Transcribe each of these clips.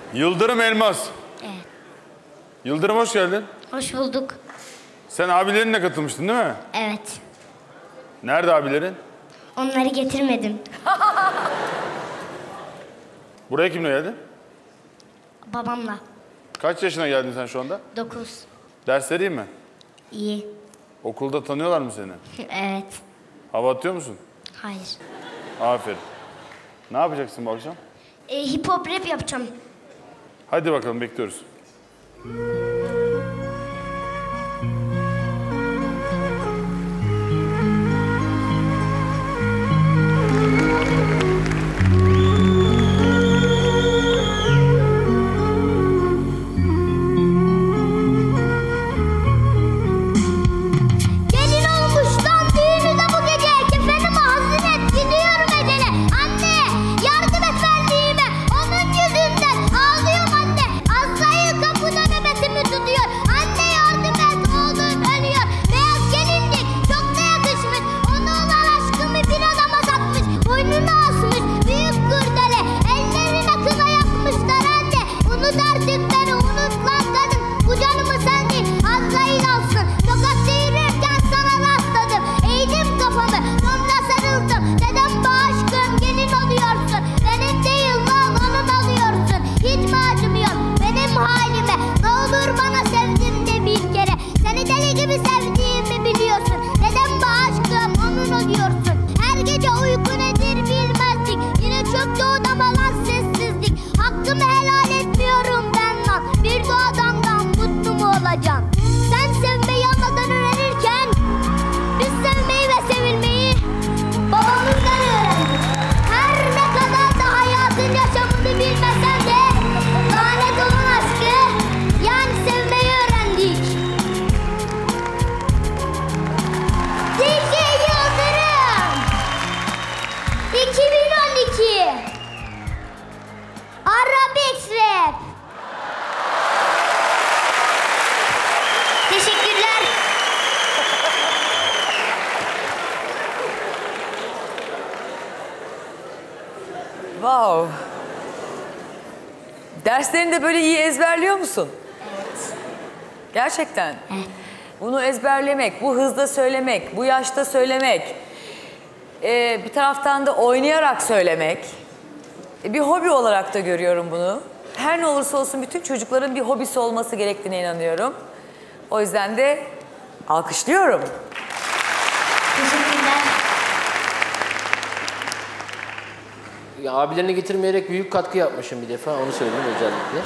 Yıldırım Elmas. Evet. Yıldırım hoş geldin. Hoş bulduk. Sen abilerinle katılmıştın değil mi? Evet. Nerede abilerin? Onları getirmedim. Buraya kimle geldin? Babamla. Kaç yaşına geldin sen şu anda? 9. Dersleri iyi mi? İyi. Okulda tanıyorlar mı seni? Evet. Hava atıyor musun? Hayır. Aferin. Ne yapacaksın bu akşam? Hip hop rap yapacağım. Hadi bakalım bekliyoruz. Gelin olmuştan düğünü de bu gece. Kefenimi hazır et, gidiyorum ecele. Anne, yardım et verdiğime. Onun yüzünden ağlıyorum anne. Azrail kapıda nöbetimi tutuyor. Anne yardım et, oğlum ölüyor. Beyaz gelinlik çok da yakışmış. Ona olan aşkımı bir adama satmış. Boynuna asmış büyük kurdele. Ellerine kına yakmışlar anne. Unut artık beni, unut lan kadın. Bu canımı sen değil, Azrail alsın. Sokakta yürürken sana rastladım. Eğdim kafamı, sonra sarıldım. Neden bu aşkım gelin oluyorsun? Benim değil lan, onun oluyorsun. Hiç mi acımıyorsun benim halime? Ne olur bana sevdim de bir kere. Seni deli gibi sevdiğimi biliyorsun. Neden bu aşkım onun oluyorsun? Her gece uyku nedir bilmezdik. Yine çöktü odama lan sessizlik. Hakkımı helal etmiyorum ben lan. Bir de adamdan mutlu mu olacaksın? Sen sevmeyi anadan öğrenirken biz sevmeyi ve sevilmeyi babamızdan öğrendik. Her ne kadar da hayatın yaşamını bilmesem de lanet olan aşkı yani sevmeyi öğrendik. DJ Yıldırım 2012 Arabex Rap. Teşekkürler. Wow. Derslerini de böyle iyi ezberliyor musun? Evet. Gerçekten. Evet. Bunu ezberlemek, bu hızda söylemek, bu yaşta söylemek, bir taraftan da oynayarak söylemek, bir hobi olarak da görüyorum bunu. Her ne olursa olsun bütün çocukların bir hobisi olması gerektiğine inanıyorum. O yüzden de alkışlıyorum. Teşekkürler. Ya, abilerini getirmeyerek büyük katkı yapmışım bir defa, onu söyleyeyim özellikle.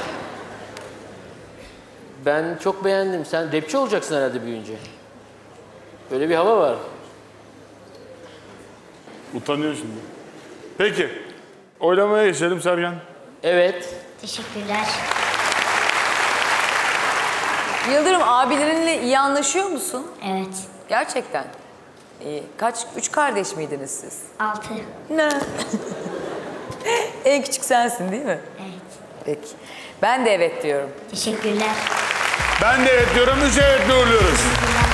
Ben çok beğendim. Sen rapçi olacaksın herhalde büyüyünce. Böyle bir hava var. Utanıyor şimdi. Peki. Oylamaya geçelim Sergen. Evet. Teşekkürler. Yıldırım, abilerinle iyi anlaşıyor musun? Evet. Gerçekten. İyi. Üç kardeş miydiniz siz? 6. Ne? En küçük sensin değil mi? Evet. Peki. Ben de evet diyorum. Teşekkürler. Ben de evet diyorum. 3 evetle uğurluyoruz. Teşekkürler.